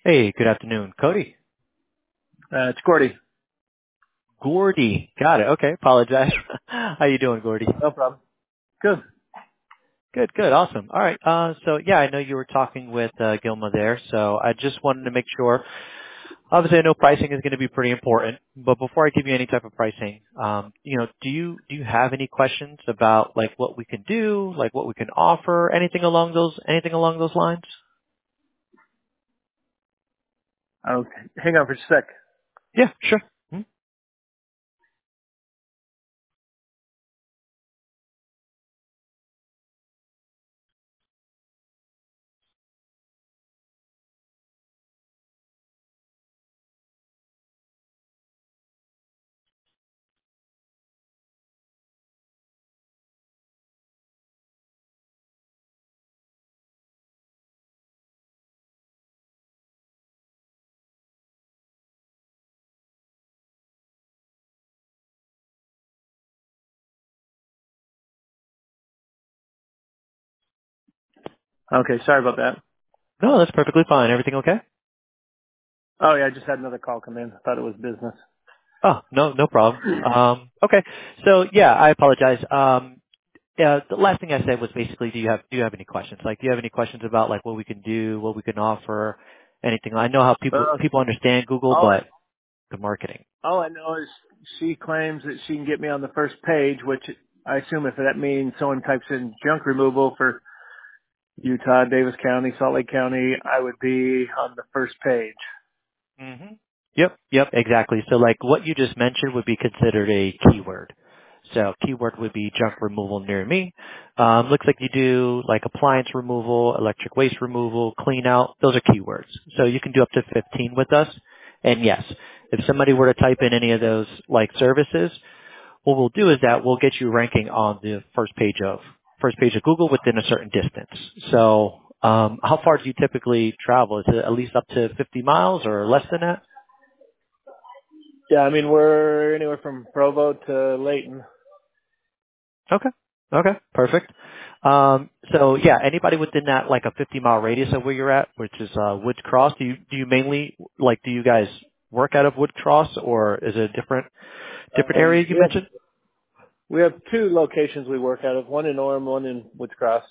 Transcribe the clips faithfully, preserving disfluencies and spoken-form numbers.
Hey, good afternoon. Cody? Uh, it's Gordy. Gordy. Got it. Okay. Apologize. How you doing, Gordy? No problem. Good. Good, good. Awesome. All right. Uh, so yeah, I know you were talking with, uh, Gilma there. So I just wanted to make sure, obviously I know pricing is going to be pretty important, but before I give you any type of pricing, um, you know, do you, do you have any questions about like what we can do, like what we can offer, anything along those, anything along those lines? Okay. Hang on for a sec. Yeah, sure. Hmm? Okay. Sorry about that. No, that's perfectly fine. Everything okay? Oh yeah, I just had another call come in. I thought it was business. Oh, no, no problem. Um, okay. So yeah, I apologize. Um, yeah, the last thing I said was basically, do you have, do you have any questions? Like, do you have any questions about like what we can do, what we can offer, anything? I know how people, Uh, people understand Google, all I but the marketing. all I know is she claims that she can get me on the first page, which I assume if that means someone types in junk removal for Utah, Davis County, Salt Lake County, I would be on the first page. hmm Yep, yep, exactly. So like what you just mentioned would be considered a keyword. So keyword would be junk removal near me. Um, looks like you do like appliance removal, electric waste removal, clean out. Those are keywords. So you can do up to fifteen with us. And yes, if somebody were to type in any of those like services, what we'll do is that we'll get you ranking on the first page of first page of Google within a certain distance. So um, how far do you typically travel? Is it at least up to fifty miles or less than that? Yeah, I mean we're anywhere from Provo to Layton. Okay. Okay. Perfect. Um, so yeah, anybody within that like a fifty mile radius of where you're at, which is uh, Woods Cross, do you do you mainly like do you guys work out of Woods Cross or is it a different different area Um, you we have mentioned? we have two locations we work out of. One in Orem, one in Woods Cross.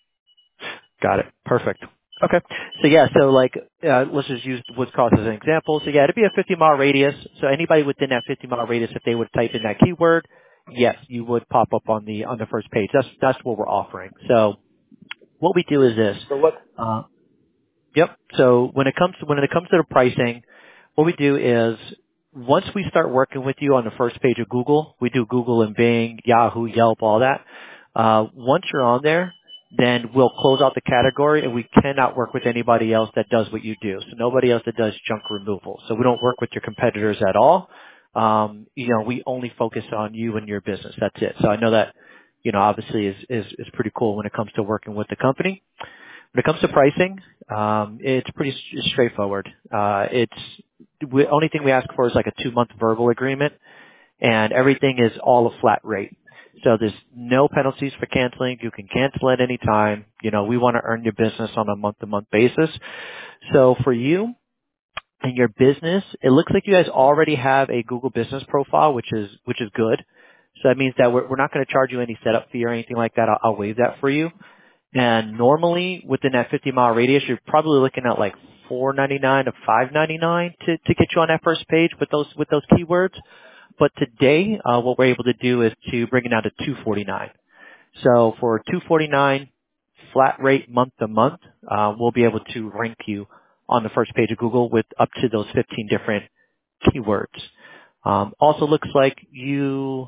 Got it. Perfect. Okay. So yeah, so like, uh, let's just use Woods Cross as an example. So yeah, it'd be a fifty mile radius. So anybody within that fifty mile radius, if they would type in that keyword, yes, you would pop up on the, on the first page. That's, that's what we're offering. So what we do is this. So what? Uh, yep. So when it comes to, when it comes to the pricing, what we do is once we start working with you on the first page of Google, we do Google and Bing, Yahoo, Yelp, all that. Uh, once you're on there, then we'll close out the category and we cannot work with anybody else that does what you do. So nobody else that does junk removal. So we don't work with your competitors at all. Um, you know, we only focus on you and your business. That's it. So I know that, you know, obviously is, is, is pretty cool when it comes to working with the company. When it comes to pricing, um, it's pretty s- straightforward. Uh, it's the only thing we ask for is like a two month verbal agreement, and everything is all a flat rate. So there's no penalties for canceling. You can cancel at any time. You know, we want to earn your business on a month to month basis. So for you and your business, it looks like you guys already have a Google business profile, which is which is good. So that means that we're, we're not going to charge you any setup fee or anything like that. I'll, I'll waive that for you. And normally within that fifty mile radius, you're probably looking at like four ninety-nine to five ninety-nine to, to get you on that first page with those, with those keywords. But today, uh, what we're able to do is to bring it down to two forty-nine. So for two forty-nine flat rate month to month, uh, we'll be able to rank you on the first page of Google with up to those fifteen different keywords. Um, also looks like you,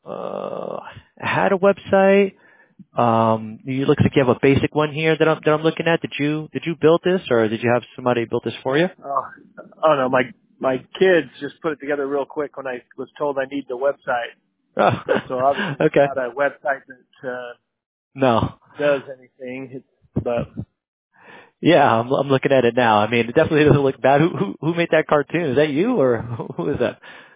uh, had a website. Um, it looks like you have a basic one here that I'm that I'm looking at. Did you did you build this, or did you have somebody build this for you? Oh, oh no, my my kids just put it together real quick when I was told I need the website. Oh, So obviously it's okay. not a website that uh, No. does anything. It's, but Yeah, I'm I'm looking at it now. I mean, it definitely doesn't look bad. Who who, who made that cartoon? Is that you, or who is that?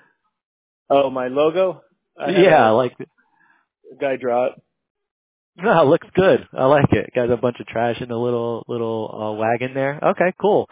oh, my logo, I had Yeah, a like guy draw it. no, it looks good. I like it. Got a bunch of trash in the little little uh, wagon there. Okay, cool.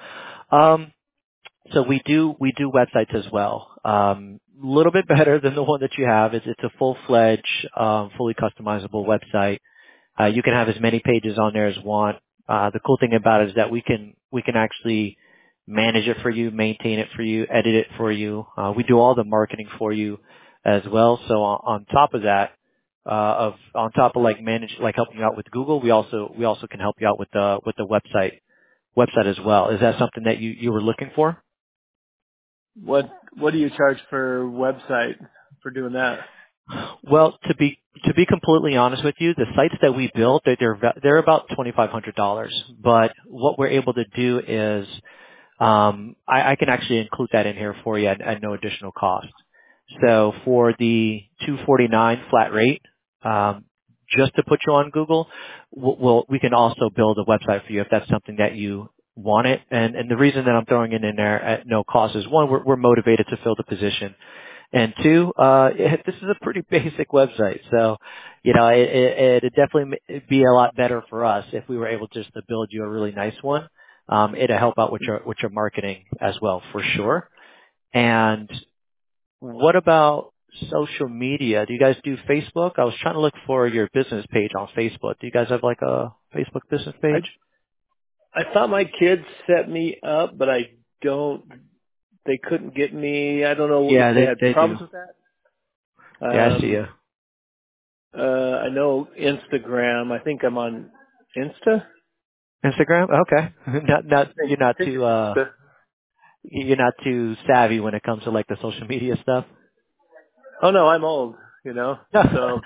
Um, so we do we do websites as well. Um, a little bit better than the one that you have. It's it's a full fledged, um, fully customizable website. Uh, you can have as many pages on there as you want. Uh, the cool thing about it is that we can we can actually manage it for you, maintain it for you, edit it for you. Uh, we do all the marketing for you as well. So on, on top of that, uh, of on top of like manage like helping you out with Google, we also we also can help you out with the with the website website as well. Is that something that you you were looking for? What What do you charge for website for doing that? Well, to be to be completely honest with you, the sites that we build, they're they're, they're about twenty five hundred dollars. But what we're able to do is, um, I, I can actually include that in here for you at, at no additional cost. So for the two forty nine flat rate, um, just to put you on Google, we'll, we'll we can also build a website for you if that's something that you want it. And and the reason that I'm throwing it in there at no cost is one, we're, we're motivated to fill the position. And two, uh, it, this is a pretty basic website. So, you know, it, it, it'd definitely m- be a lot better for us if we were able just to build you a really nice one. Um, it'd help out with your, with your marketing as well, for sure. And what about social media? Do you guys do Facebook? I was trying to look for your business page on Facebook. Do you guys have like a Facebook business I page? I thought my kids set me up, but I don't. They couldn't get me. I don't know if Yeah, they they, had they do. problems with that. Yeah, I see Um, you. uh, I know Instagram. I think I'm on Insta. Instagram? Okay. not, not, I think you're not I think too, it's uh, Insta. you're not too savvy when it comes to like the social media stuff. Oh no, I'm old. You know. So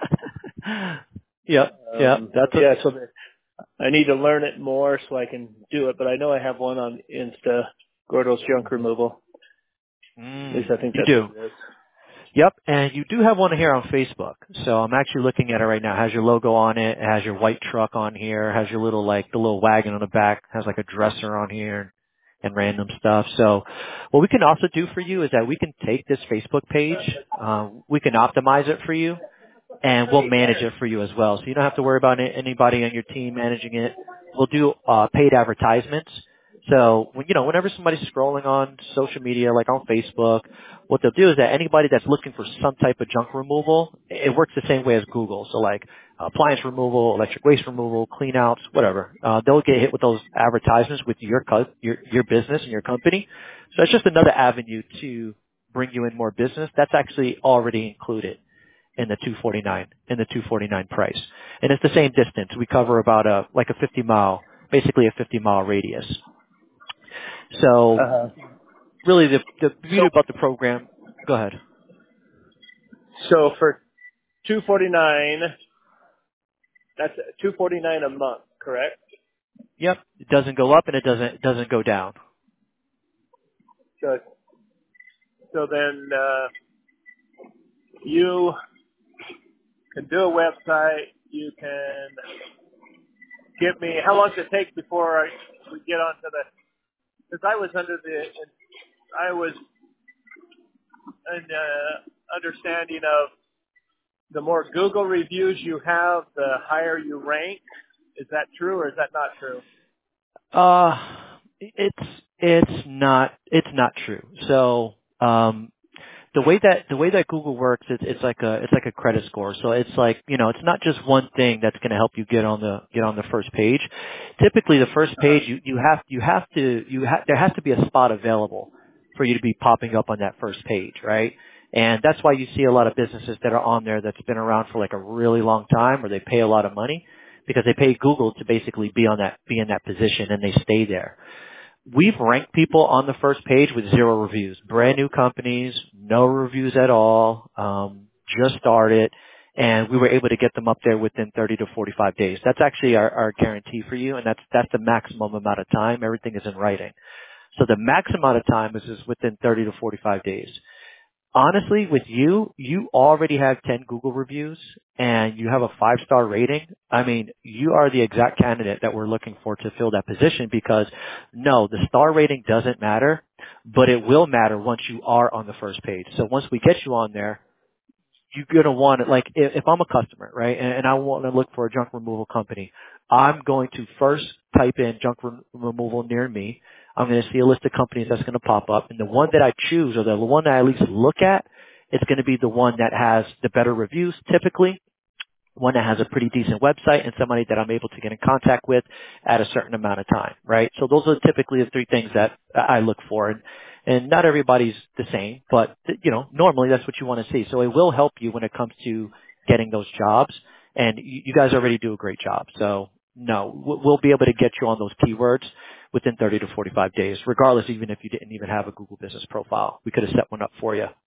yep, yep. um, That's yeah. a, So the, I need to learn it more so I can do it. But I know I have one on Insta. Gordo's Junk Removal. At least mm, I think you that's do. what it is. Yep, and you do have one here on Facebook. So I'm actually looking at it right now. It has your logo on it. It has your white truck on here. It has your little like the little wagon on the back. It has like a dresser on here and random stuff. So what we can also do for you is that we can take this Facebook page, uh, we can optimize it for you, and we'll manage it for you as well. So you don't have to worry about a- anybody on your team managing it. We'll do uh, paid advertisements. So when, you know, whenever somebody's scrolling on social media, like on Facebook, what they'll do is that anybody that's looking for some type of junk removal, it works the same way as Google. So like appliance removal, electric waste removal, clean outs, whatever. Uh, they'll get hit with those advertisements with your, co- your your business and your company. So it's just another avenue to bring you in more business. That's actually already included in the two forty-nine in the two forty-nine price. And it's the same distance. We cover about a like a fifty mile, basically a fifty mile radius. So Uh-huh. really the the beauty So about the program, go ahead. so for two forty nine, that's two forty nine a month, correct? Yep, it doesn't go up and it doesn't it doesn't go down. So so then uh, you can do a website. You can give me how long does it take before I, we get onto the? Because I was under the I was an uh, understanding of the more Google reviews you have, the higher you rank. Is that true or is that not true? Uh it's it's not it's not true. So um the way that the way that Google works, it's it's like a it's like a credit score. So it's like, you know, it's not just one thing that's going to help you get on the get on the first page. Typically, the first Uh-huh. page you you have you have to you ha- there has to be a spot available for you to be popping up on that first page, right? And that's why you see a lot of businesses that are on there that's been around for like a really long time, or they pay a lot of money because they pay Google to basically be on that be in that position, and they stay there. We've ranked people on the first page with zero reviews. Brand new companies, no reviews at all, um, just started, and we were able to get them up there within thirty to forty-five days. That's actually our, our guarantee for you, and that's that's the maximum amount of time. Everything is in writing. So the max amount of time is, is within thirty to forty-five days. Honestly, with you, you already have ten Google reviews and you have a five star rating. I mean, you are the exact candidate that we're looking for to fill that position because no, the star rating doesn't matter, but it will matter once you are on the first page. So once we get you on there, you're going to want it, like if, if I'm a customer, right, and, and I want to look for a junk removal company, I'm going to first type in junk re- removal near me. I'm going to see a list of companies that's going to pop up, and the one that I choose, or the one that I at least look at, it's going to be the one that has the better reviews typically, one that has a pretty decent website, and somebody that I'm able to get in contact with at a certain amount of time, right? So those are typically the three things that I look for. And, and not everybody's the same, but, you know, normally that's what you want to see. So it will help you when it comes to getting those jobs. And you, you guys already do a great job. So no, we'll we'll be able to get you on those keywords within thirty to forty-five days, regardless, even if you didn't even have a Google Business Profile. We could have set one up for you.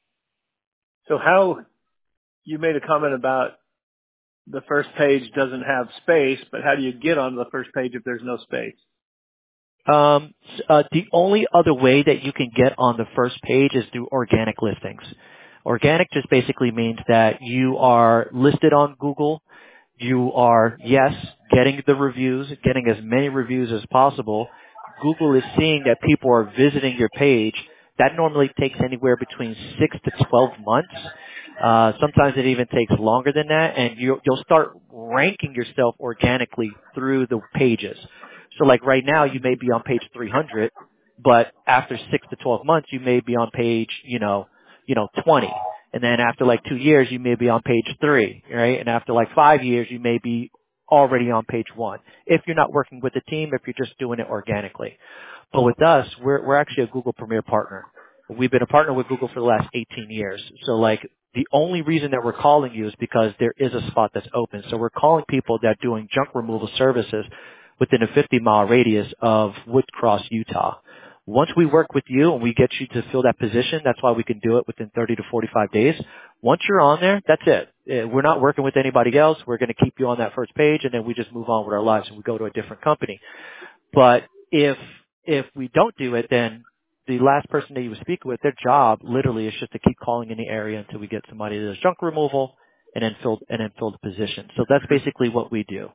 So how, you made a comment about the first page doesn't have space, but how do you get on the first page if there's no space? Um, s- uh, the only other way that you can get on the first page is through organic listings. Organic just basically means that you are listed on Google. You are, yes, getting the reviews, getting as many reviews as possible. Google is seeing that people are visiting your page. That normally takes anywhere between six to twelve months. Uh, sometimes it even takes longer than that, and you, you'll start ranking yourself organically through the pages. So like right now, you may be on page three hundred, but after six to twelve months, you may be on page, you know, you know, twenty. And then after like two years, you may be on page three, right? And after like five years, you may be already on page one. If you're not working with a team, if you're just doing it organically. But with us, we're, we're actually a Google Premier partner. We've been a partner with Google for the last eighteen years. So like the only reason that we're calling you is because there is a spot that's open. So we're calling people that are doing junk removal services within a fifty mile radius of Woodcross, Utah. Once we work with you and we get you to fill that position, that's why we can do it within thirty to forty-five days. Once you're on there, that's it. Eh, We're not working with anybody else. We're going to keep you on that first page, and then we just move on with our lives and we go to a different company. But if if we don't do it, then the last person that you were speaking with, their job literally is just to keep calling in the area until we get somebody that does junk removal and then fill and then fill the position. So that's basically what we do.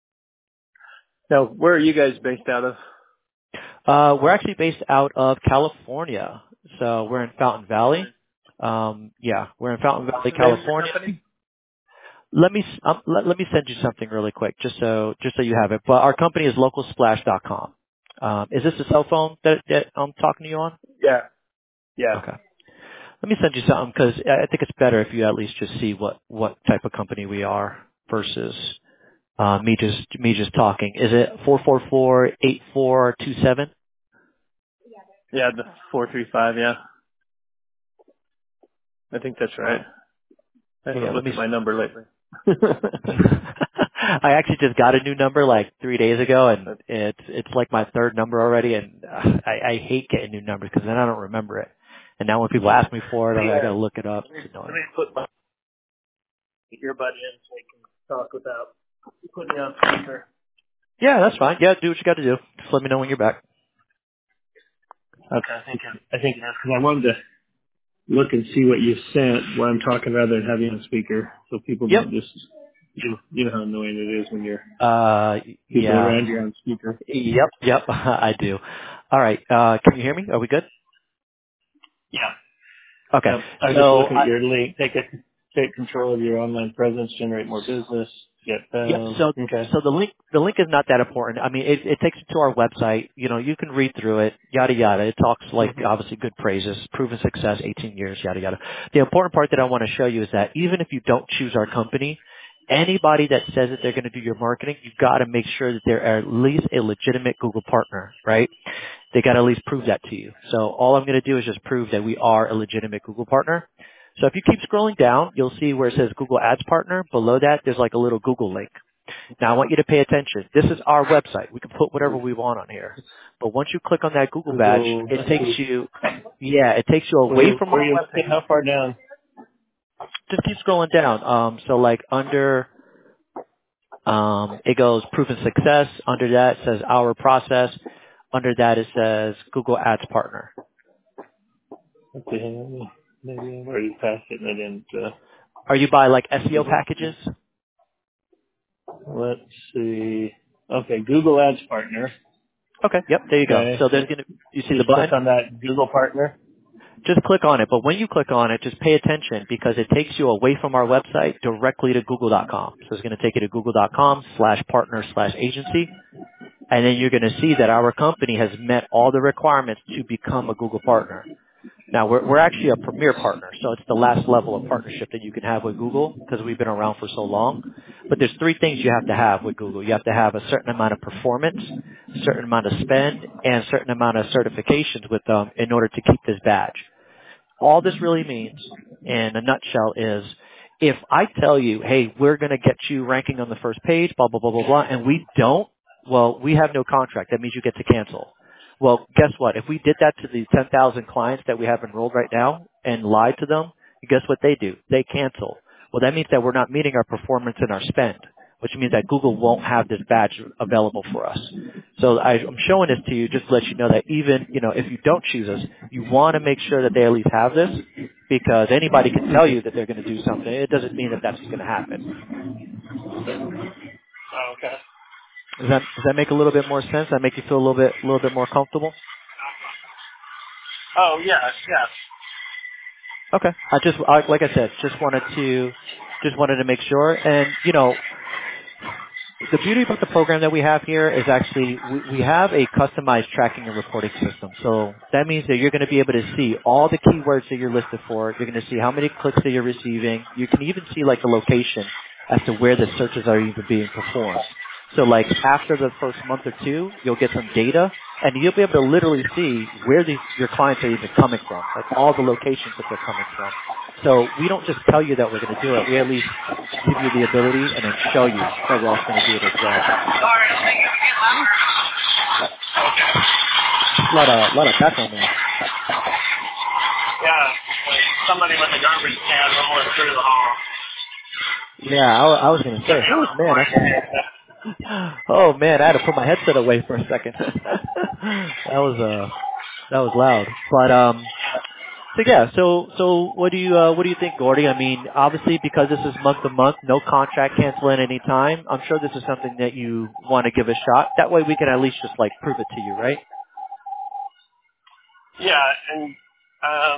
Now, where are you guys based out of? Uh, we're actually based out of California. So we're in Fountain Valley. Um, yeah, we're in Fountain What's Valley, the name of your California. company? Let me s- um, let, let me send you something really quick, just so just so you have it. But our company is local splash dot com. Um, is this a cell phone that, that I'm talking to you on? Yeah. Yeah. Okay. Let me send you something because I I think it's better if you at least just see what what type of company we are versus uh, me just me just talking. Is it four four four eight four two seven? Yeah, the four three five, yeah. I think that's right. Uh, I yeah, haven't let looked me at my number lately. I actually just got a new number like three days ago, and it's it's like my third number already, and uh, I, I hate getting new numbers because then I don't remember it. And now when people ask me for it, I, I got Yeah. to look it up. Let me, It's let annoying. me put my earbud in so we can talk without putting me on speaker. Yeah, that's fine. Yeah, do what you got to do. Just let me know when you're back. Okay, I think I, I think that's because I wanted to look and see what you sent while I'm talking rather than having you on speaker, so people Yep. don't just you you know how annoying it is when you're Uh, people yeah. around you on speaker. Yep. Yep. I do. All right. Uh, can you hear me? Are we good? Yeah. Okay. Yep. I was just So looking at I, your link. Take a, take control of your online presence, generate more business, get Yep. found. So, Okay. so the link, the link is not that important. I mean, it, it takes you to our website. You know, you can read through it, yada yada. It talks like hmm obviously good praises, proven success, eighteen years, yada yada. The important part that I want to show you is that even if you don't choose our company, anybody that says that they're going to do your marketing, you've got to make sure that they're at least a legitimate Google partner, right? They got to at least prove that to you. So all I'm going to do is just prove that we are a legitimate Google partner. So if you keep scrolling down, you'll see where it says Google Ads Partner. Below that, there's like a little Google link. Now I want you to pay attention. This is our website. We can put whatever we want on here. But once you click on that Google badge, Google. it takes you, yeah, it takes you Where away you, from where our you looking? webpage. How far down? Just keep scrolling down. Um, so like under, um, it goes proven success. Under that it says our process. Under that it says Google Ads Partner. Okay, hang on. Maybe I've already passed it and I didn't. Uh, Are you by like S E O Google. packages? Let's see. Okay, Google Ads Partner. Okay. Yep. There you go. Okay, So there's gonna, you see the just click button? on that Google Partner. Just click on it. But when you click on it, just pay attention because it takes you away from our website directly to google dot com. So it's going to take you to google dot com slash partner slash agency. And then you're going to see that our company has met all the requirements to become a Google partner. Now, we're, we're actually a premier partner, so it's the last level of partnership that you can have with Google because we've been around for so long. But there's three things you have to have with Google. You have to have a certain amount of performance, a certain amount of spend, and a certain amount of certifications with them in order to keep this badge. All this really means, in a nutshell, is if I tell you, hey, we're going to get you ranking on the first page, blah, blah, blah, blah, blah, and we don't, well, we have no contract. That means you get to cancel. Well, guess what? If we did that to the ten thousand clients that we have enrolled right now and lied to them, guess what they do? They cancel. Well, that means that we're not meeting our performance and our spend, which means that Google won't have this badge available for us. So I, I'm showing this to you just to let you know that even, you know, if you don't choose us, you want to make sure that they at least have this because anybody can tell you that they're going to do something. It doesn't mean that that's what's going to happen. Oh, okay. Does that, does that make a little bit more sense? Does that make you feel a little bit, a little bit more comfortable? Oh, yes, yes. Okay. I just, I, like I said, just wanted to, just wanted to make sure. And, you know, the beauty about the program that we have here is actually we, we have a customized tracking and reporting system. So that means that you're going to be able to see all the keywords that you're listed for. You're going to see how many clicks that you're receiving. You can even see like the location as to where the searches are even being performed. So like after the first month or two, you'll get some data and you'll be able to literally see where these, your clients are even coming from, like all the locations that they're coming from. So we don't just tell you that we're going to do it. We at least give you the ability and then show you that we're also going to do it as well. Sorry, I think it's getting louder. Okay. A lot of, a lot of background noise. Yeah, like somebody with a garbage can rolling through the hall. Yeah, I, I was going to say, oh man, that's, oh man, I had to put my headset away for a second. that was, uh, that was loud. But, um, so yeah, so, so what do you, uh, what do you think, Gordy? I mean, obviously because this is month to month, no contract cancel at any time. I'm sure this is something that you want to give a shot. That way we can at least just like prove it to you, right? Yeah, and um,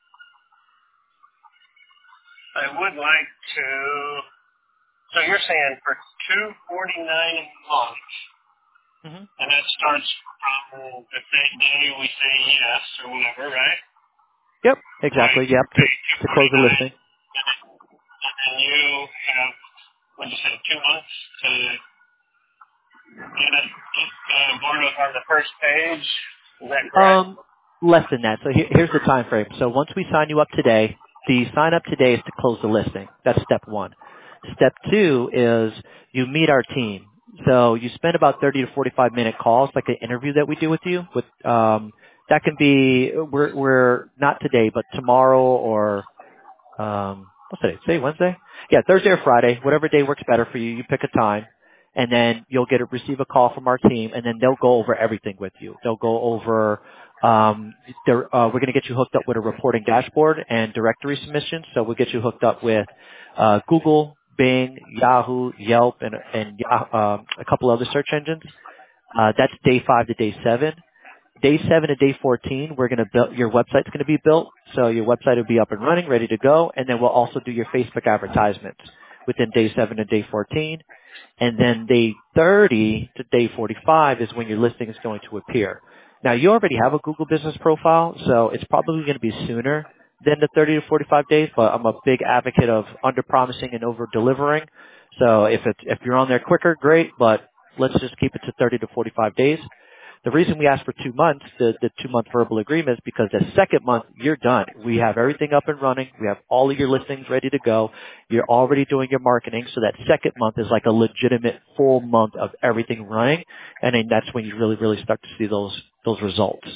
I would like to. So you're saying for two forty nine a month, hmm and that starts from the same day we say yes or whatever, right? Yep, Like exactly. Yep, to, pay two to close forty the nine, listing. and you have what did you say, two months to get it get uh, board up on the first page. Is that correct? Um, less than that. So here, here's the time frame. So once we sign you up today, the sign up today is to close the listing. That's step one. Step two is you meet our team. So you spend about thirty to forty-five minute calls, like an interview that we do with you. With um, that can be we're we're not today, but tomorrow or um, what's today? Today, Wednesday? Yeah, Thursday or Friday, whatever day works better for you. You pick a time, and then you'll get a, receive a call from our team, and then they'll go over everything with you. They'll go over. Um, they're, uh, we're going to get you hooked up with a reporting dashboard and directory submissions. So we'll get you hooked up with uh, Google, Bing, Yahoo, Yelp, and, and uh, a couple other search engines. Uh, that's day five to day seven. Day seven to day fourteen, we're going to build, your website's going to be built. So your website will be up and running, ready to go. And then we'll also do your Facebook advertisements within day seven to day fourteen. And then day thirty to day forty-five is when your listing is going to appear. Now you already have a Google business profile, so it's probably going to be sooner than the thirty to forty-five days, but I'm a big advocate of under promising and over delivering. So if it's, if you're on there quicker, great, but let's just keep it to thirty to forty-five days. The reason we ask for two months, the, the two-month verbal agreement, is because the second month, you're done. We have everything up and running. We have all of your listings ready to go. You're already doing your marketing, so that second month is like a legitimate full month of everything running, and then that's when you really, really start to see those those results.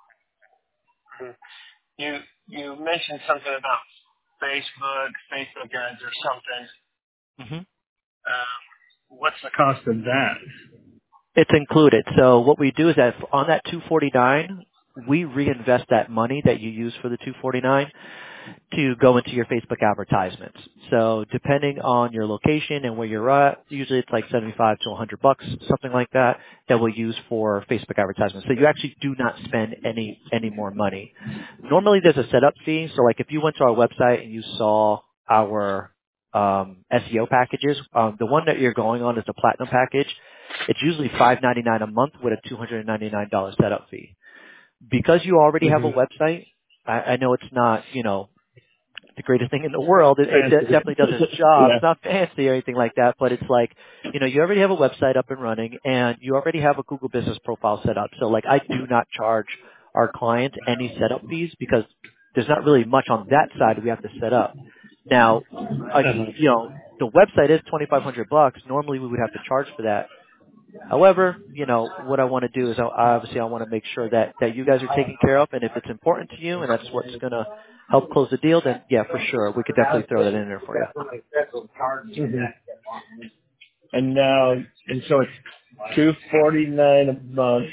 You you mentioned something about Facebook, Facebook ads or something. hmm Um, what's the cost of that? It's included. So what we do is that on that two forty-nine, we reinvest that money that you use for the two forty-nine to go into your Facebook advertisements. So depending on your location and where you're at, usually it's like seventy-five to one hundred bucks, something like that, that we'll use for Facebook advertisements. So you actually do not spend any, any more money. Normally there's a setup fee. So like if you went to our website and you saw our um, S E O packages, um, the one that you're going on is the platinum package. It's usually five ninety-nine a month with a two hundred ninety-nine dollars setup fee. Because you already have a hmm website, I, I know it's not, you know, the greatest thing in the world. It, it de- Fancy. definitely does its job. Yeah. It's not fancy or anything like that, but it's like, you know, you already have a website up and running and you already have a Google Business profile set up. So like I do not charge our clients any setup fees because there's not really much on that side we have to set up. Now, uh, Uh-huh. you know, the website is twenty-five hundred bucks. Normally we would have to charge for that. However, you know, what I want to do is I, obviously I want to make sure that, that you guys are taken care of, and if it's important to you and that's what's going to help close the deal, then yeah, for sure, we could definitely throw that in there for you. hmm And now, and so it's two forty nine a month.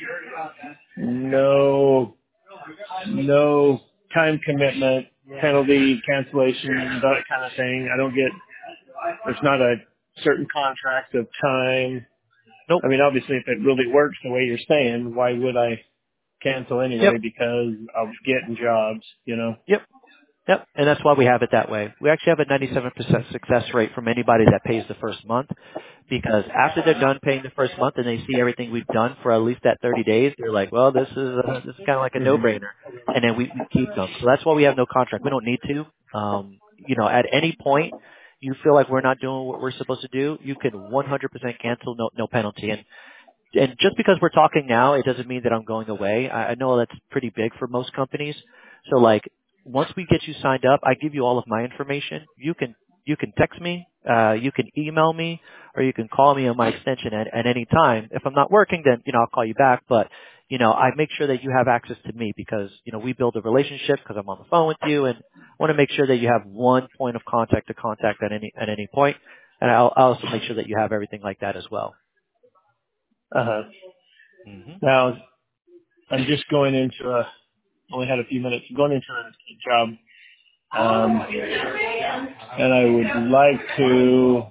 No, no time commitment, penalty, cancellation, that kind of thing. I don't get. There's not a certain contract of time. Nope. I mean, obviously, if it really works the way you're saying, why would I cancel Yep. anyway? Because I'm getting jobs, you know. Yep. Yep, and that's why we have it that way. We actually have a ninety-seven percent success rate from anybody that pays the first month, because after they're done paying the first month and they see everything we've done for at least that thirty days, they're like, well, this is a, this is kind of like a hmm no-brainer, and then we, we keep them. So that's why we have no contract. We don't need to. Um, you know, at any point you feel like we're not doing what we're supposed to do, you can one hundred percent cancel, no no penalty. And and just because we're talking now, it doesn't mean that I'm going away. I, I know that's pretty big for most companies. So like, once we get you signed up, I give you all of my information. You can you can text me, uh, you can email me, or you can call me on my extension at, at any time. If I'm not working, then you know I'll call you back. But you know I make sure that you have access to me because you know we build a relationship because I'm on the phone with you, and I want to make sure that you have one point of contact to contact at any at any point. And I'll, I'll also make sure that you have everything like that as well. Uh-huh. hmm Now, I'm just going into a. Only had a few minutes. Going into a job, um, and I would like to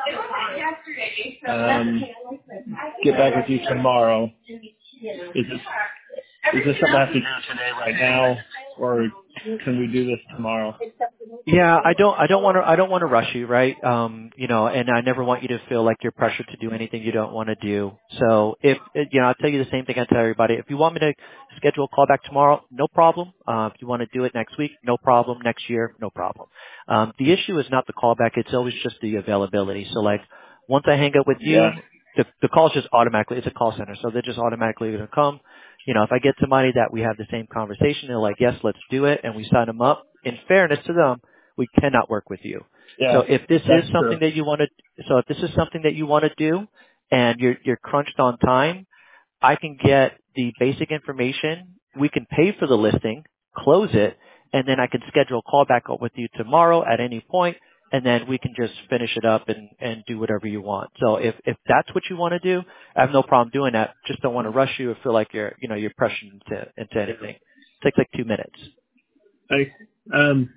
um, get back with you tomorrow. Is this is this something I have to do today, right now, or can we do this tomorrow? Yeah, I don't, I don't want to, I don't want to rush you, right? Um, you know, and I never want you to feel like you're pressured to do anything you don't want to do. So if, you know, I'll tell you the same thing I tell everybody. If you want me to schedule a call back tomorrow, no problem. Uh, if you want to do it next week, no problem. Next year, no problem. Um, the issue is not the callback. It's always just the availability. So like, once I hang up with Yeah, you, the, the call's just automatically, it's a call center. So they're just automatically going to come. You know, if I get somebody that we have the same conversation, they're like, yes, let's do it. And we sign them up. In fairness to them, we cannot work with you. yeah, So if this is that's true. something that you want to, so if this is something that you want to do and you're, you're crunched on time, I can get the basic information. We can pay for the listing, close it, and then I can schedule a call back up with you tomorrow at any point, and then we can just finish it up and, and do whatever you want. So if, if that's what you want to do, I have no problem doing that. Just don't want to rush you or feel like you're, you know, you're pressured into, into anything. It takes like two minutes. I, um,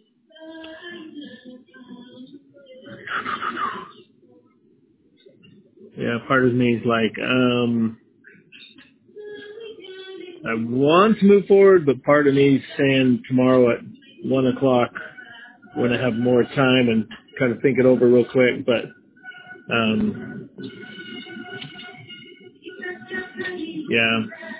yeah, part of me is like, um, I want to move forward, but part of me is saying tomorrow at one o'clock when I have more time and kind of think it over real quick. But um, yeah,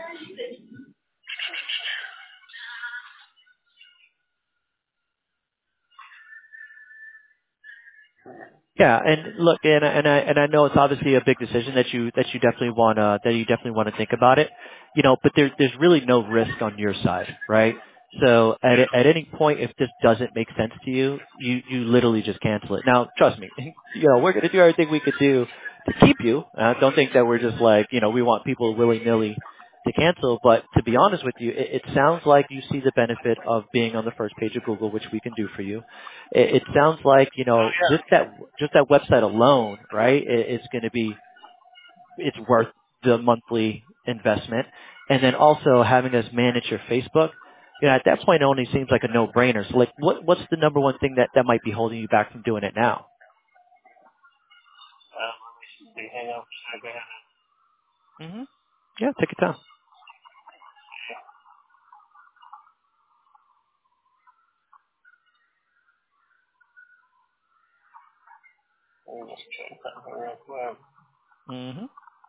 Yeah, and look, and I- and I and I know it's obviously a big decision that you that you definitely want to that you definitely want to think about it, you know. But there's there's really no risk on your side, right? So at yeah, a- at any point, if this doesn't make sense to you, you you literally just cancel it. Now, trust me, you know we're going to do everything we could do to keep you. Uh, don't think that we're just like you know we want people willy nilly to cancel. But to be honest with you, it, it sounds like you see the benefit of being on the first page of Google, which we can do for you. It, it sounds like you know just that just that website alone, right? It, it's going to be it's worth the monthly investment, and then also having us manage your Facebook. You know, at that point, it only seems like a no-brainer. So, like, what what's the number one thing that that might be holding you back from doing it now? uh, let me see, hang on for a second. hmm Yeah, take your time. Let me just check something real quick. hmm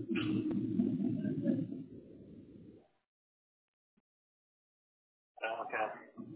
Okay.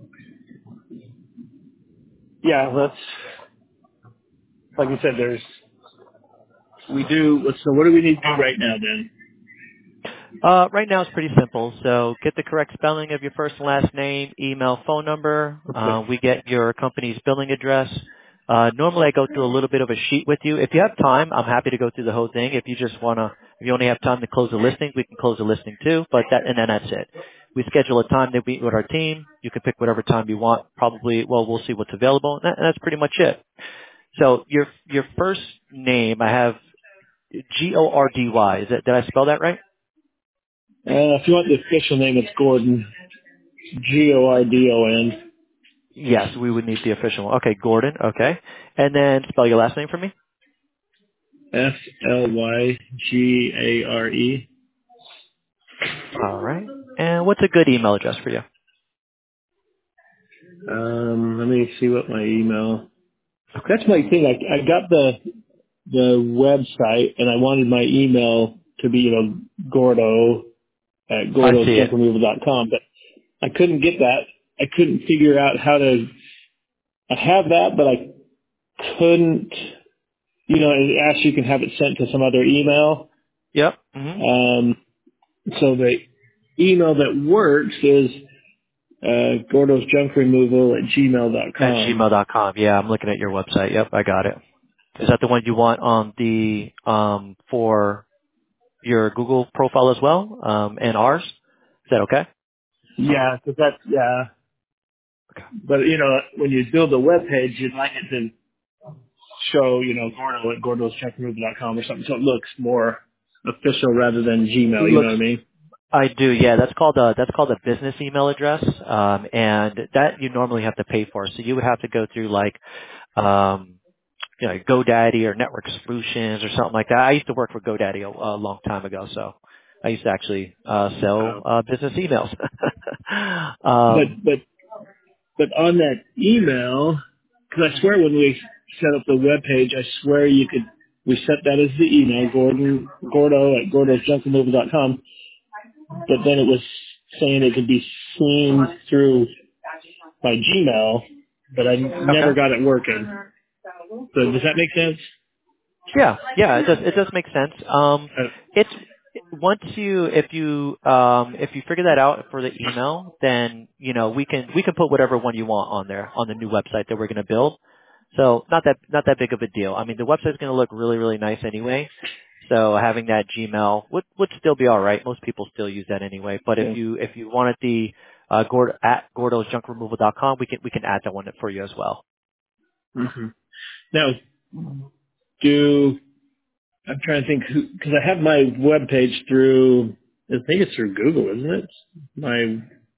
Yeah, let's, like you said, there's, we do, so what do we need to do right now then? Uh, right now it's pretty simple. So get the correct spelling of your first and last name, email, phone number. Okay. Uh, we get your company's billing address. Uh, normally I go through a little bit of a sheet with you. If you have time, I'm happy to go through the whole thing. If you just want to, if you only have time to close the listing, we can close the listing too, but that, and then that's it. We schedule a time to meet with our team. You can pick whatever time you want. Probably, well, we'll see what's available. And, that, and that's pretty much it. So your, your first name, I have G O R D Y. Is that, did I spell that right? Uh, if you want the official name, it's Gordon. G O R D O N. Yes, we would need the official one. Okay, Gordon. Okay. And then spell your last name for me. S L Y G A R E. All right. And what's a good email address for you? Um, let me see what my email. Okay. That's my thing. I, I got the the website, and I wanted my email to be, you know, Gordo at I gordos see junk it. removal dot com, but I couldn't get that. I couldn't figure out how to. I have that, but I couldn't. You know, it asks you can have it sent to some other email. Yep. hmm Um, so the email that works is uh, Gordo's Junk Removal at gmail dot At com. gmail dot com. Yeah, I'm looking at your website. Yep, I got it. Is that the one you want on the um for your Google profile as well? Um and ours? Is that okay? Yeah, because that's yeah. Okay. But you know, when you build a web page, you'd like it to show, you know, Gordo at gordos junk removal dot com or something, so it looks more official rather than Gmail. You know Looks what I mean? I do, yeah. That's called a that's called a business email address, um, and that you normally have to pay for. So you would have to go through like um, you know, GoDaddy or Network Solutions or something like that. I used to work for GoDaddy a, a long time ago, so I used to actually uh, sell Uh, uh, business emails. but um, but but on that email, because I mhm. swear when we set up the web page, I swear you could. We set that as the email, Gordon Gordo at gordos junk removal dot com. But then it was saying it could be seen through my Gmail, but I never Okay. got it working. So does that make sense? Yeah, yeah, it does. It does make sense. Um, Uh, it's once you if you um, if you figure that out for the email, then you know we can we can put whatever one you want on there on the new website that we're going to build. So not that not that big of a deal. I mean, the website's going to look really really nice anyway. So having that Gmail would would still be all right. Most people still use that anyway. But if yeah. you if you wanted the uh, Gord at gordos junk removal dot com, we can we can add that one for you as well. hmm Now, do I'm trying to think because I have my web page through. I think it's through Google, isn't it? My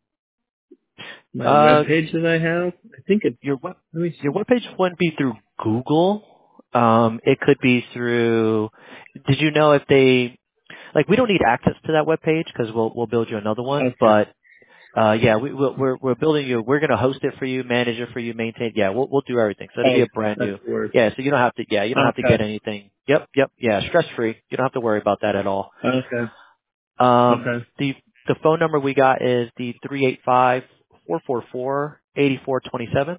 my web Uh, page that I have. I think it. your web Let me your see. webpage wouldn't be through Google. Um, it could be through. Did you know if they like? We don't need access to that webpage because we'll we'll build you another one. Okay. But uh, yeah, we we'll, we're we're building you. We're going to host it for you, manage it for you, maintain. Yeah, we'll we'll do everything. So it'll be Oh, a brand that's new. the word. Yeah, so you don't have to. Yeah, you don't have to get Okay. anything. Yep, yep. Yeah, stress free. You don't have to worry about that at all. Okay. Um, Okay. the the phone number we got is the three eight five four four four eighty four twenty seven.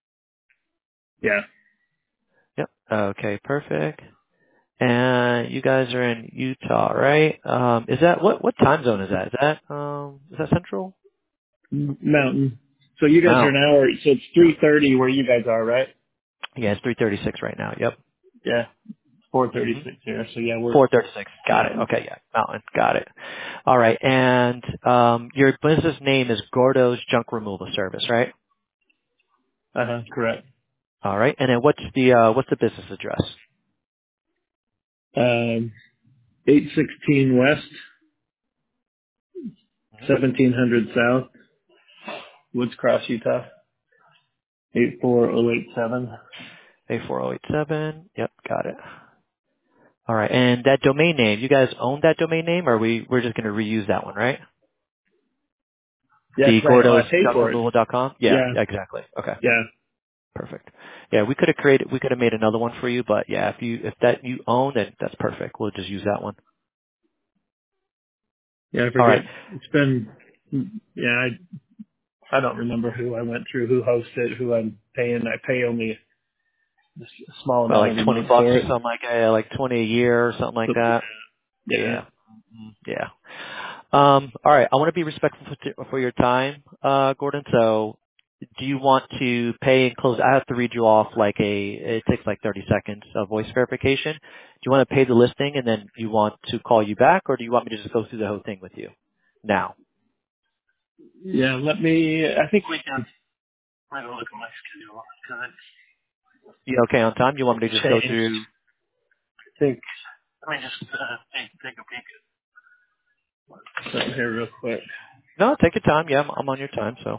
Yeah. Yep. Okay, perfect. And you guys are in Utah, right? Um, is that what what time zone is that? Is that um is that Central? M- Mountain. So you guys are an Mountain. hour. So it's three thirty where you guys are, right? Yeah, it's three thirty six right now. Yep. Yeah. Four thirty hmm six here. So yeah, we're Four thirty six. Got it. Mountain. Okay, yeah, Mountain. Got it. All right. And um, your business name is Gordo's Junk Removal Service, right? Uh huh. Correct. All right. And then what's the uh, what's the business address? Um, eight sixteen West, Mm-hmm. seventeen hundred South, Woods Cross, Utah. Eight four zero eight seven. A four zero eight seven. Yep, got it. All right. And that domain name, you guys own that domain name, or we we're just going to reuse that one, right? Yeah, The 'cause I know I gordos paid junk for it. removal dot com? Yeah, Yeah. exactly. Okay, Yeah. perfect. Yeah, we could have created, we could have made another one for you, but yeah, if you, if that you own, then that's perfect. We'll just use that one. Yeah, I All forget. right. It's been, yeah, I, I don't remember who I went through, who hosted, who I'm paying. I pay only a s- small Well, amount like every twenty month bucks for or it. something like that, like twenty a year or something like So, that. yeah. Yeah. Mhm. Yeah. Um, all right. I want to be respectful for, for your time, uh, Gordon. So do you want to pay and close? I have to read you off like a, it takes like thirty seconds of voice verification. Do you want to pay the listing and then you want to call you back, or do you want me to just go through the whole thing with you now? Yeah, let me, I think we can, I don't look at my schedule because You okay on time? You want me it's to just go changed. through? I think, let me just uh, take, take a peek at something here real quick. No, take your time. Yeah, I'm, I'm on your time. So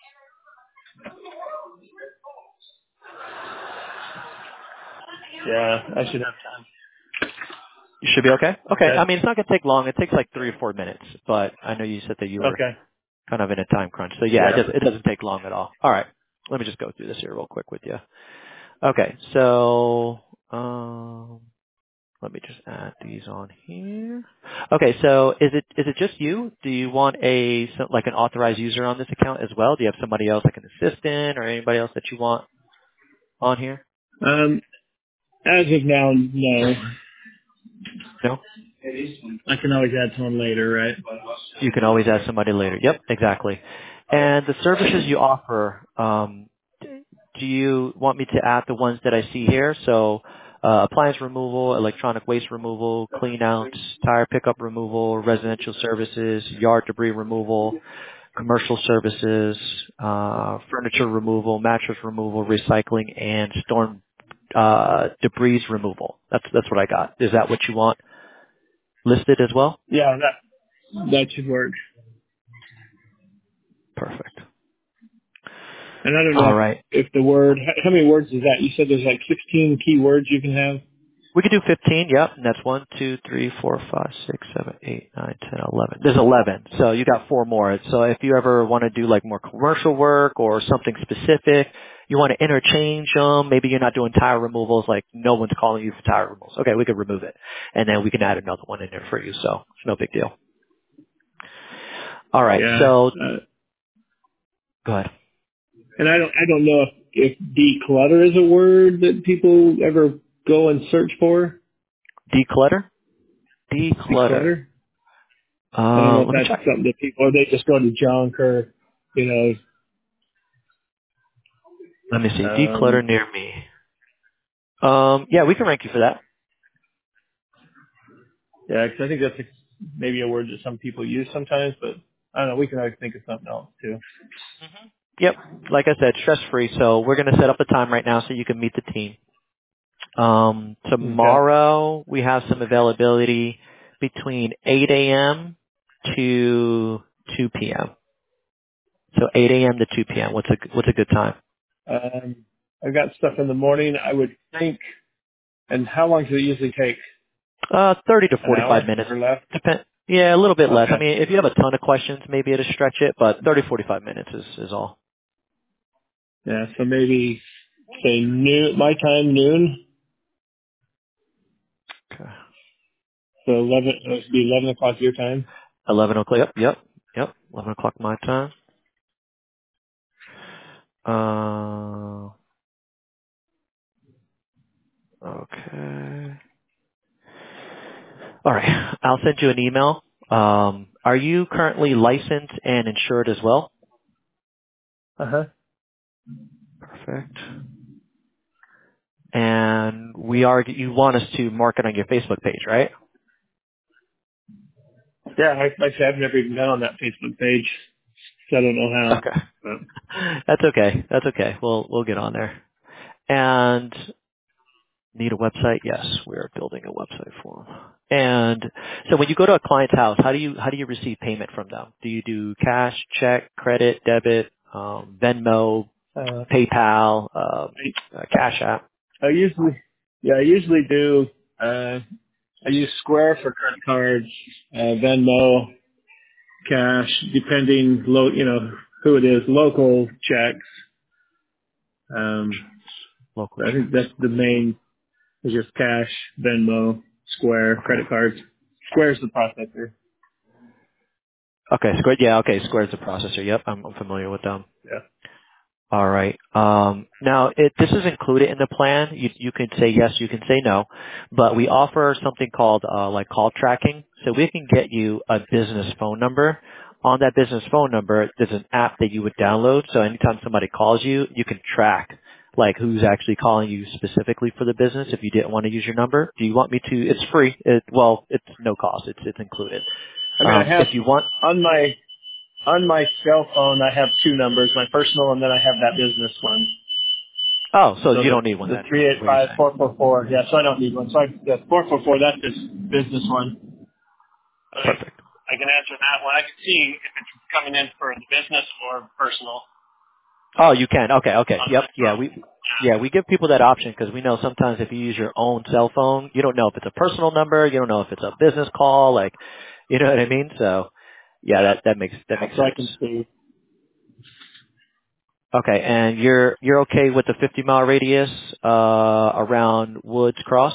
Yeah, I should have time. you should be okay. Okay. I Okay. mean, it's not going to take long. It takes like three or four minutes, but I know you said that you were Okay. kind of in a time crunch. So yeah, it, Yeah. does, it doesn't take long at all. All right. Let me just go through this here real quick with you. Okay. So, um, let me just add these on here. Okay. So is it, is it just you? Do you want a, so- like an authorized user on this account as well? Do you have somebody else like an assistant or anybody else that you want on here? Um, as of now, no. No? I can always add someone later, right? You can always add somebody later. Yep, exactly. And the services you offer, um, do you want me to add the ones that I see here? So uh, appliance removal, electronic waste removal, clean outs, tire pickup removal, residential services, yard debris removal, commercial services, uh, furniture removal, mattress removal, recycling, and storm uh, debris removal. That's that's what I got. Is that what you want listed as well? Yeah, that that should work. Perfect. And I don't know All if, right. if the word, how how many words is that? You said there's like sixteen key words you can have? We could do fifteen, yep, and that's one, two, three, four, five, six, seven, eight, nine, ten, eleven. There's eleven, so you got four more. So if you ever want to do like more commercial work or something specific, you want to interchange them, maybe you're not doing tire removals, like no one's calling you for tire removals. Okay, we could remove it, and then we can add another one in there for you, so it's no big deal. All right, Yeah. so Uh, go ahead. and I don't, I don't know if, if declutter is a word that people ever go and search for. Declutter? Declutter. Declutter? I don't know Uh, if let me that's check. something that people, or they just go to junk or, you know, Let me see. um, Declutter near me. Um, yeah, we can rank you for that. yeah, because I think that's a, maybe a word that some people use sometimes, but I don't know. We can always think of something else too. Yep. Like I said, stress free. So we're going to set up a time right now so you can meet the team. Um, Okay. tomorrow we have some availability between eight a.m. to two p.m. So eight a.m. to two p.m. What's a what's a good time? Um, I've got stuff in the morning. I would think. And how long does it usually take? Uh, thirty to An forty-five hour minutes. or less? Depend. Yeah, a little bit less. I Okay. mean, if you have a ton of questions, maybe it'll stretch it, but thirty, forty-five minutes is is all. Yeah. So maybe say noon, my time, noon. Okay. So eleven. It would be eleven o'clock your time. Eleven o'clock. Yep. Yep. Yep. Eleven o'clock my time. Uh. Okay. All right. I'll send you an email. Um, are you currently licensed and insured as well? Uh huh. Perfect. And we are, you want us to market on your Facebook page, right? Yeah. I, like I said, I've never even been on that Facebook page, so I don't know how. Okay. But That's okay. That's okay. We'll, we'll get on there. And need a website? Yes, we are building a website for them. And so when you go to a client's house, how do you, how do you receive payment from them? Do you do cash, check, credit, debit, um, Venmo, uh, PayPal, uh, I, uh, Cash App? I usually, yeah, I usually do. Uh, I use Square for credit cards, uh, Venmo, cash, depending, lo- you know, who it is, local checks. Um, Local I think checks. that's the main, is just cash, Venmo, Square, Okay. credit cards. Square's the processor. Okay, Square. Yeah, okay, Square is the processor. Yep, I'm, I'm familiar with them. Yeah. All right. Um, now, it, this is included in the plan. You, you can say yes, you can say no, but we offer something called uh, like call tracking. So we can get you a business phone number. On that business phone number, there's an app that you would download. So anytime somebody calls you, you can track like who's actually calling you specifically for the business. If you didn't want to use your number, do you want me to? It's free. It, well, it's no cost. It's it's included. I mean, I Um, have if you want. on my on my cell phone, I have two numbers, my personal and then I have that business one. Oh, so So you the don't need one the then. three Is eight what you're five saying? four four four. Yeah, so I don't need one. So I, the four four four, that's this business one. But I, Perfect. I can answer that one. I can see if it's coming in for the business or personal Oh, you can. Okay, okay. on Yep. my Yeah, phone. we yeah, we give people that option because we know sometimes if you use your own cell phone, you don't know if it's a personal number, you don't know if it's a business call, like you know what I mean? So, yeah, Yeah. that that makes that Yeah. makes So I sense. can see. Okay, and you're you're okay with the fifty mile radius uh around Woods Cross?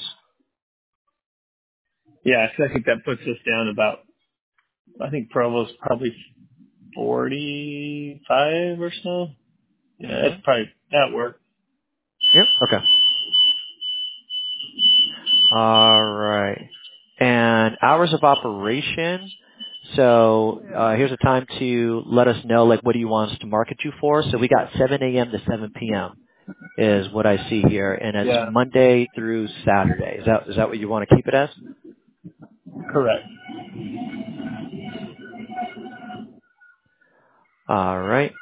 Yeah, so I think that puts us down about. I think Provo's probably forty five or so. Yeah, that's Mhm. probably that works. Yep. Okay. All right. And hours of operation. So uh, here's a time to let us know, like, what do you want us to market you for? So we got seven a.m. to seven p.m. is what I see here, and it's Yeah, Monday through Saturday. Is that is that what you want to keep it as? correct. All right.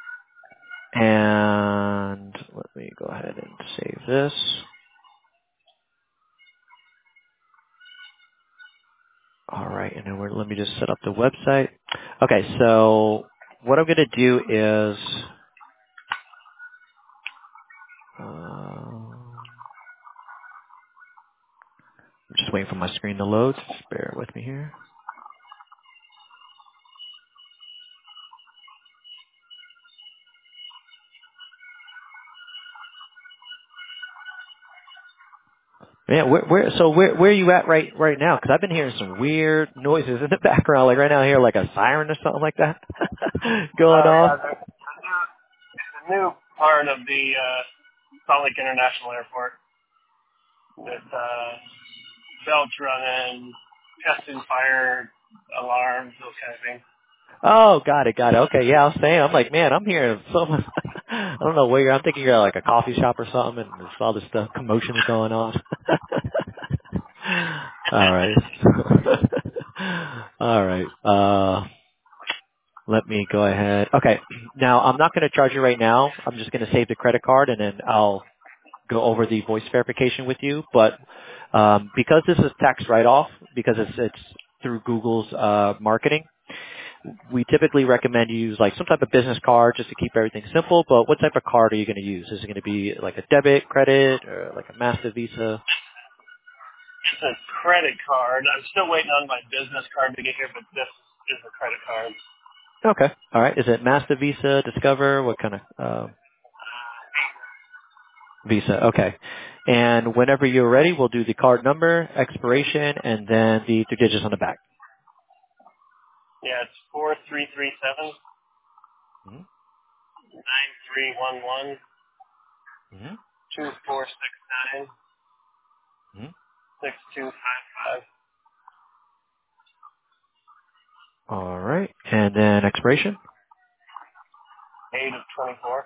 And let me go ahead and save this. All right, and then we're, let me just set up the website. Okay, so what I'm going to do is. Um, I'm just waiting for my screen to load. Just bear with me here. Man, where, where, so where, where are you at right, right now? Because I've been hearing some weird noises in the background, like right now here, like a siren or something like that going Oh off. yeah, the, the new part of the uh, Salt Lake International Airport with uh, belts running, testing fire alarms, those kind of things. Oh, got it, got it. Okay, yeah, I was saying, I'm like, man, I'm hearing some. I don't know where you're. I'm thinking you're at like a coffee shop or something, and there's all this stuff, commotion is going on. All right. All right. Uh, let me go ahead. Okay. Now, I'm not going to charge you right now. I'm just going to save the credit card, and then I'll go over the voice verification with you. But um, because this is tax write-off, because it's it's through Google's uh, marketing, we typically recommend you use like some type of business card just to keep everything simple. But what type of card are you going to use? Is it going to be like a debit, credit, or like a Master, Visa? It's a credit card. I'm still waiting on my business card to get here, but this is a credit card. Okay. All right. Is it Master, Visa, Discover? What kind of uh, Visa? Okay. And whenever you're ready, we'll do the card number, expiration, and then the three digits on the back. Yeah, it's four three three seven Mm-hmm. nine three one one Mm-hmm. two four six nine Mm-hmm. six two five five All right. And then expiration? eight of twenty four.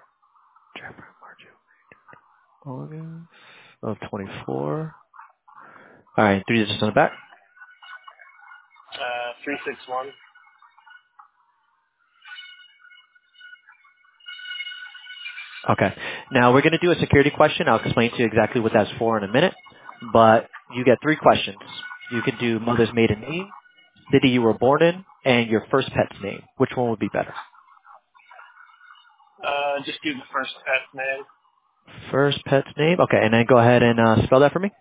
August of twenty-four. All right. Three digits on the back. Uh, three six one. Okay. Now we're going to do a security question. I'll explain to you exactly what that's for in a minute. But you get three questions. You can do mother's maiden name, city you were born in, and your first pet's name. Which one would be better? Uh, just do the first pet name. First pet's name. Okay. And then go ahead and uh, spell that for me.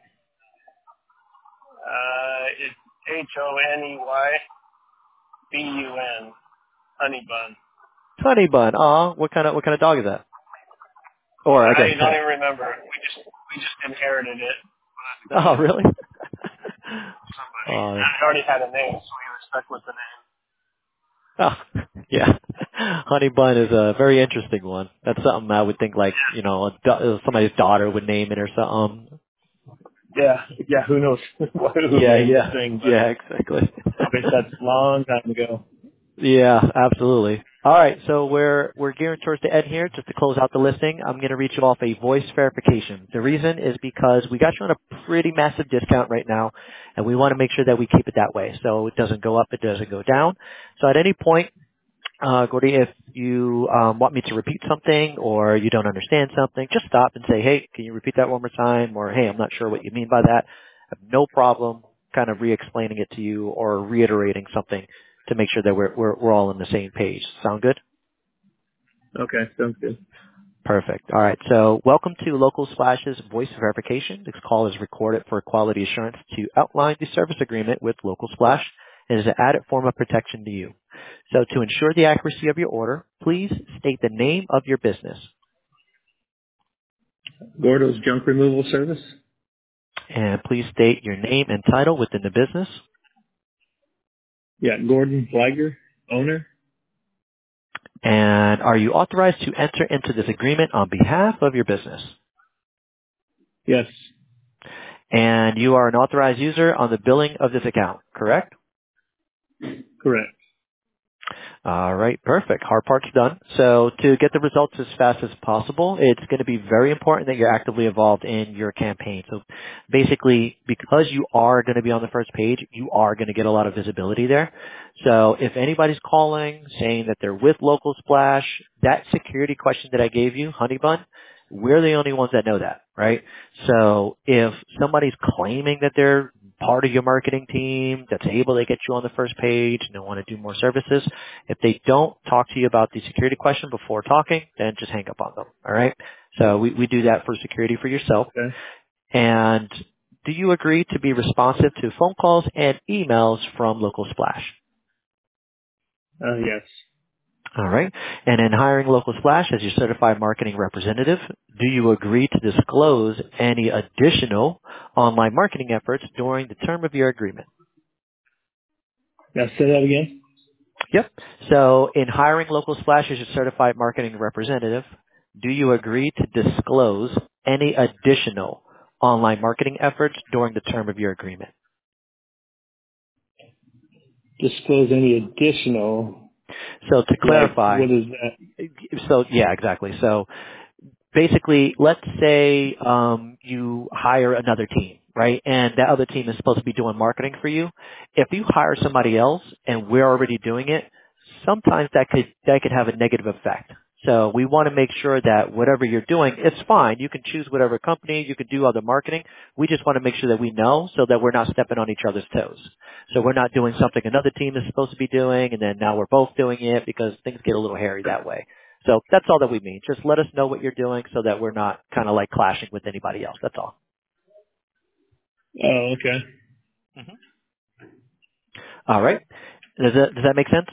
Uh, it's H O N E Y B U N. Honey bun. Honey bun. Aw, what kind of what kind of dog is that? Or I I guess don't pet. even remember. We just we just inherited it. But Oh, uh, really? somebody Oh, it already had a name, so we were stuck with the name. Oh, yeah. Honey bun is a very interesting one. That's something I would think like, you know, a da- somebody's daughter would name it or something. Yeah, yeah. Who knows who Yeah, named the yeah. thing, but Yeah, exactly. I bet that's a long time ago. Yeah, absolutely. All right, so we're we're gearing towards the end here. Just to close out the listing, I'm going to read you off a voice verification. The reason is because we got you on a pretty massive discount right now, and we want to make sure that we keep it that way, so it doesn't go up, it doesn't go down. So at any point, uh, Gordy, if you um, want me to repeat something or you don't understand something, just stop and say, "Hey, can you repeat that one more time?" Or, "Hey, I'm not sure what you mean by that." I have no problem kind of re-explaining it to you or reiterating something to make sure that we're we're, we're all on the same page. Sound good? Okay, sounds good. Perfect. All right. So welcome to Local Splash's voice verification. This call is recorded for quality assurance to outline the service agreement with Local Splash and is an added form of protection to you. So to ensure the accuracy of your order, please state the name of your business. Gordo's Junk Removal Service. And please state your name and title within the business. Yeah, Gordon Flagger, owner. And are you authorized to enter into this agreement on behalf of your business? Yes, And you are an authorized user on the billing of this account, correct? correct. All right, perfect. Hard part's done. So to get the results as fast as possible, it's going to be very important that you're actively involved in your campaign. So basically, because you are going to be on the first page, you are going to get a lot of visibility there. So if anybody's calling, saying that they're with Local Splash, that security question that I gave you, Honeybun, we're the only ones that know that, right? So if somebody's claiming that they're part of your marketing team that's able to get you on the first page and they want to do more services, if they don't talk to you about the security question before talking, then just hang up on them. All right. So we, we do that for security for yourself. Okay. And do you agree to be responsive to phone calls and emails from Local Splash? Uh, yes. All right. And in hiring Local Splash as your certified marketing representative, do you agree to disclose any additional online marketing efforts during the term of your agreement? Now say that again. Yep. So in hiring Local Splash as your certified marketing representative, do you agree to disclose any additional online marketing efforts during the term of your agreement? Disclose any additional, So to like, clarify, what is that? so yeah, exactly. So basically, let's say um, you hire another team, right? And that other team is supposed to be doing marketing for you. If you hire somebody else and we're already doing it, sometimes that could that could have a negative effect. So we want to make sure that whatever you're doing, it's fine. You can choose whatever company, you can do other marketing. We just want to make sure that we know so that we're not stepping on each other's toes. So we're not doing something another team is supposed to be doing and then now we're both doing it because things get a little hairy that way. So that's all that we mean. Just let us know what you're doing so that we're not kind of like clashing with anybody else. That's all. Oh, okay. hmm All right. Does that, does that make sense?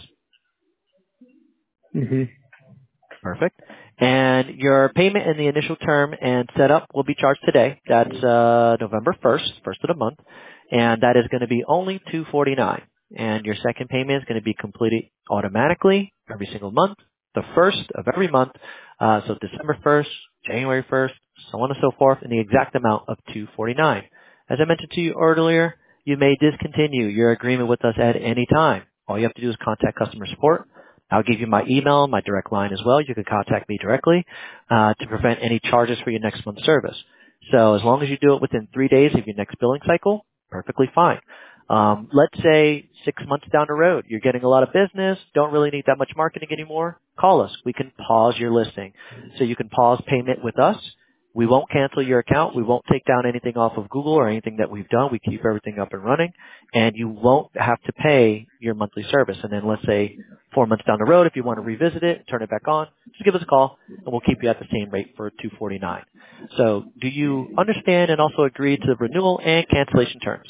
hmm Perfect. And your payment in the initial term and setup will be charged today. That's uh, November first, first of the month, and that is going to be only two forty-nine. And your second payment is going to be completed automatically every single month, the first of every month. Uh, so December first, January first, so on and so forth, in the exact amount of two forty-nine. As I mentioned to you earlier, you may discontinue your agreement with us at any time. All you have to do is contact customer support. I'll give you my email, my direct line as well. You can contact me directly uh, to prevent any charges for your next month's service. So as long as you do it within three days of your next billing cycle, perfectly fine. Um, let's say six months down the road, you're getting a lot of business, don't really need that much marketing anymore, call us. We can pause your listing. So you can pause payment with us. We won't cancel your account. We won't take down anything off of Google or anything that we've done. We keep everything up and running, and you won't have to pay your monthly service. And then let's say four months down the road, if you want to revisit it, turn it back on, just give us a call, and we'll keep you at the same rate for two forty-nine. So do you understand and also agree to the renewal and cancellation terms?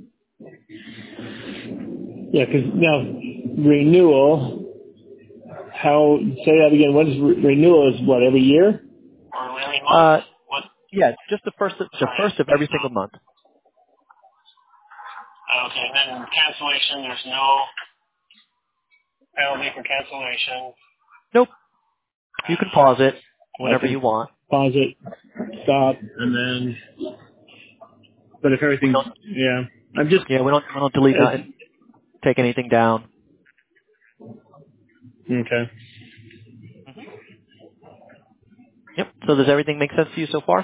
Yeah, because now renewal, how, say that again, what is re- renewal is what, every year? Or every month? Uh, What? yeah, just the first, the Sorry. first of every single month. Okay, then cancellation, there's no, penalty for cancellation. Nope. You can pause it I whenever you can want. pause it, stop, and then. But if We everything's don't. yeah, I'm just Yeah, we don't. We don't delete it's, nothing. Take anything down. okay. hmm Yep. So does everything make sense to you so far?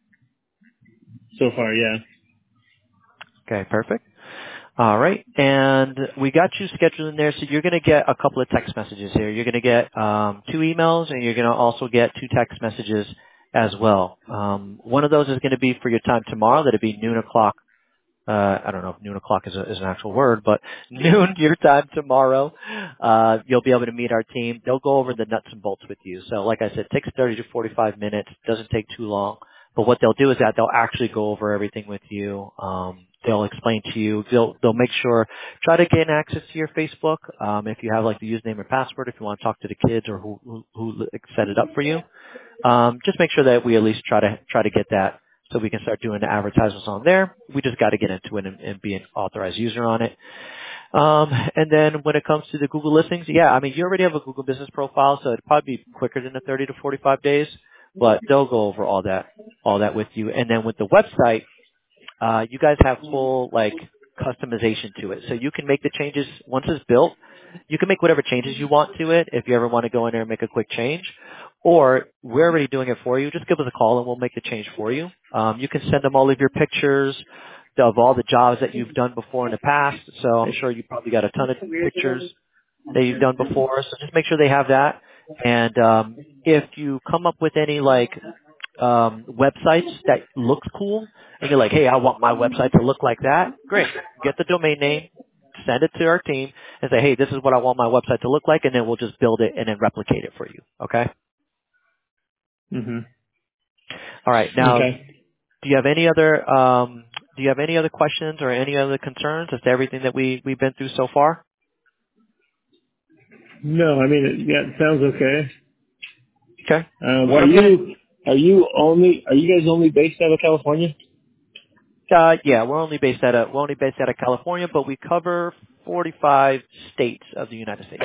So far, yeah. Okay, perfect. All right. And we got you scheduled in there, so you're going to get a couple of text messages here. You're going to get um, two emails, and you're going to also get two text messages as well. Um, one of those is going to be for your time tomorrow. That'll be noon o'clock. Uh, I don't know if noon o'clock is, a, is an actual word, but noon your time tomorrow. Uh, you'll be able to meet our team. They'll go over the nuts and bolts with you. So like I said, it takes thirty to forty-five minutes. Doesn't take too long. But what they'll do is that they'll actually go over everything with you. Um, they'll explain to you. They'll they'll make sure try to gain access to your Facebook. Um, if you have like the username or password, if you want to talk to the kids or who who, who set it up for you. Um, just make sure that we at least try to try to get that so we can start doing the advertisements on there. We just got to get into it and, and be an authorized user on it. Um, and then when it comes to the Google listings, yeah, I mean you already have a Google business profile, so it'd probably be quicker than the thirty to forty-five days. But they'll go over all that all that with you. And then with the website, uh, you guys have full like customization to it. So you can make the changes once it's built. You can make whatever changes you want to it if you ever want to go in there and make a quick change. Or we're already doing it for you. Just give us a call and we'll make the change for you. Um, you can send them all of your pictures of all the jobs that you've done before in the past. So I'm sure you probably got a ton of pictures that you've done before. So just make sure they have that. And um, if you come up with any like um, websites that looks cool, and you're like, hey, I want my website to look like that, great. Get the domain name, send it to our team, and say, hey, this is what I want my website to look like, and then we'll just build it and then replicate it for you. Okay? Mhm. All right. Now, Okay. do you have any other um, do you have any other questions or any other concerns as to everything that we we've been through so far? No, I mean it, yeah, it sounds okay. Okay. Um, What are I'm gonna you are you only are you guys only based out of California? uh, yeah, we're only based out of we're only based out of California, but we cover forty-five states of the United States.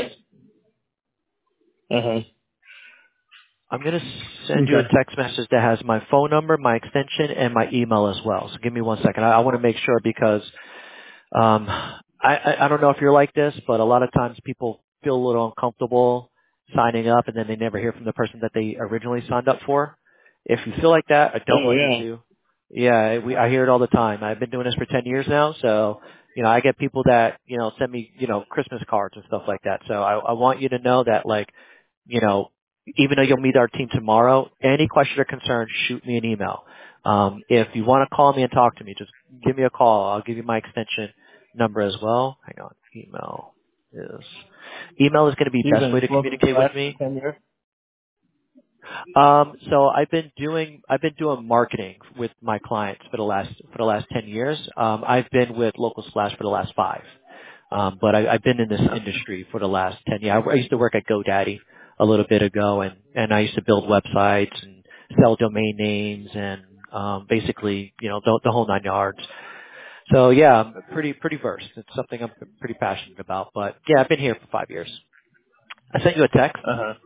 Uh huh. I'm going to send you a Okay. text message that has my phone number, my extension, and my email as well. So give me one second. I, I want to make sure because um, I, I, I don't know if you're like this, but a lot of times people feel a little uncomfortable signing up and then they never hear from the person that they originally signed up for. If you feel like that, I don't Oh want you yeah. to. Yeah, we, I hear it all the time. I've been doing this for ten years now, so you know, I get people that, you know, send me, you know, Christmas cards and stuff like that. So I, I want you to know that like, you know, even though you'll meet our team tomorrow, any question or concern, shoot me an email. Um, if you want to call me and talk to me, just give me a call. I'll give you my extension number as well. Hang on. Email is email is going to be You've best way been to smoking communicate with glass me. for ten years. Um, so I've been doing I've been doing marketing with my clients for the last for the last ten years. Um, I've been with Local Splash for the last five, um, but I, I've been in this industry for the last ten years. I, I used to work at GoDaddy a little bit ago, and and I used to build websites and sell domain names and um, basically you know the, the whole nine yards. So yeah, I'm pretty pretty versed. It's something I'm pretty passionate about. But yeah, I've been here for five years. I sent you a text. Uh huh.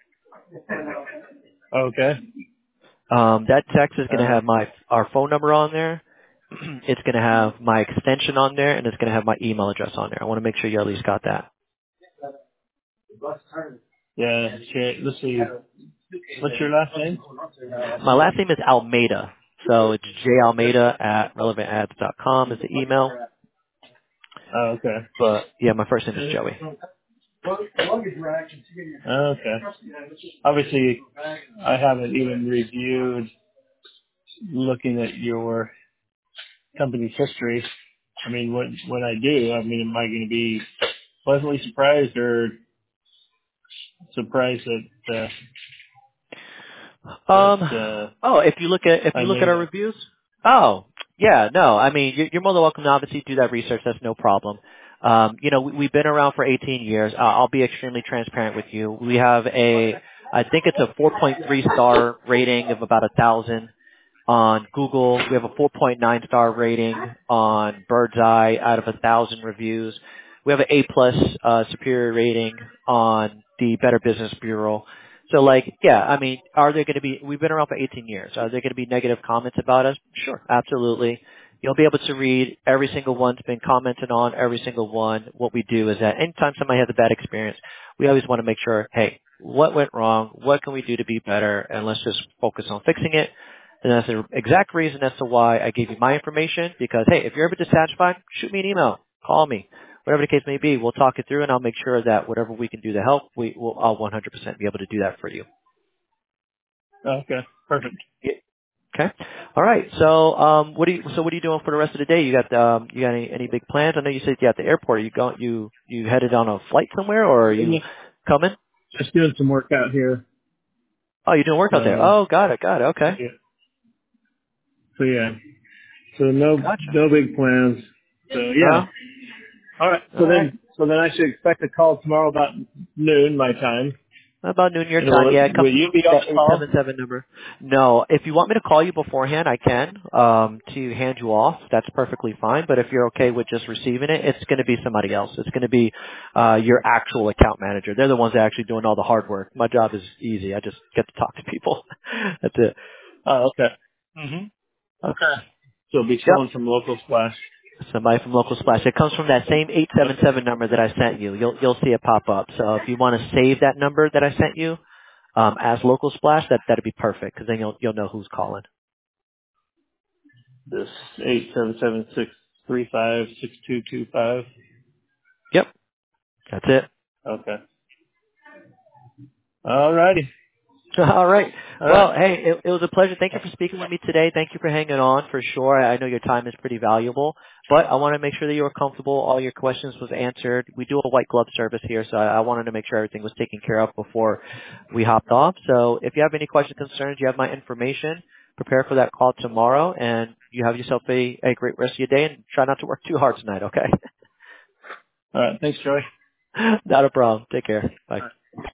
Okay. Um, that text is going to Uh, have my our phone number on there. It's going to have my extension on there, and it's going to have my email address on there. I want to make sure you at least got that. yeah. Sure. Let's see. What's your last name? My last name is Almeida, so it's j almeida at relevant ads dot com is the email. Oh, okay. But yeah, my first name is Joey. Okay. Obviously, I haven't even reviewed looking at your company's history. I mean, when when I do, I mean, am I going to be pleasantly surprised or surprised that uh, that uh, Um. Oh, if you look at if I you look at made our a? reviews. Oh, yeah. No, I mean you're, you're more than welcome to obviously do that research. That's no problem. Um, you know, we, we've been around for eighteen years. Uh, I'll be extremely transparent with you. We have a, I think it's a four point three star rating of about a thousand on Google. We have a four point nine star rating on Bird's Eye out of a thousand reviews. we have an A plus uh, superior rating on the Better Business Bureau. So like, yeah, I mean, are there going to be, we've been around for eighteen years. Are there going to be negative comments about us? Sure, absolutely. You'll be able to read every single one's been commented on, every single one. What we do is that anytime somebody has a bad experience, we always want to make sure, hey, what went wrong? What can we do to be better? And let's just focus on fixing it. And that's the exact reason as to why I gave you my information, because, hey, if you're ever dissatisfied, shoot me an email, call me. Whatever the case may be, we'll talk it through, and I'll make sure that whatever we can do to help, we will, I'll one hundred percent be able to do that for you. Okay, perfect. Yeah. Okay. All right. So, um, what do you, so what are you doing for the rest of the day? You got, um, you got any, any big plans? I know you said you're at the airport. Are you going, you, you headed on a flight somewhere, or are you coming? Just doing some work out here. Oh, you're doing work out there. So, Oh, got it. Got it. Okay. yeah. So yeah. So no, Gotcha. no big plans. So yeah. Oh, All right. So all right. then, so then I should expect a call tomorrow about noon my time. About noon your And will time. Yeah, it, it comes will you from be on that the eight call? seven seven number. No, if you want me to call you beforehand, I can, um, to hand you off. That's perfectly fine. But if you're okay with just receiving it, it's going to be somebody else. It's going to be, uh, your actual account manager. They're the ones that are actually doing all the hard work. My job is easy. I just get to talk to people. That's it. Oh, okay. hmm Okay. So it'll be Yep. someone from Local Splash. Somebody from Local Splash. It comes from that same eight seven seven number that I sent you. You'll, you'll see it pop up. So if you want to save that number that I sent you, um, as Local Splash, that, that'd be perfect, because then you'll, you'll know who's calling. This eight seven seven six three five six two two five. Yep. That's it. Okay. All righty. All right. All right. Well, hey, it, it was a pleasure. Thank you for speaking with me today. Thank you for hanging on for sure. I know your time is pretty valuable, but I want to make sure that you were comfortable. All your questions was answered. We do a white glove service here, so I, I wanted to make sure everything was taken care of before we hopped off. So if you have any questions, concerns, you have my information. Prepare for that call tomorrow, and you have yourself a, a great rest of your day, and try not to work too hard tonight, okay? All right. Thanks, Joey. Not a problem. Take care. Bye. All right.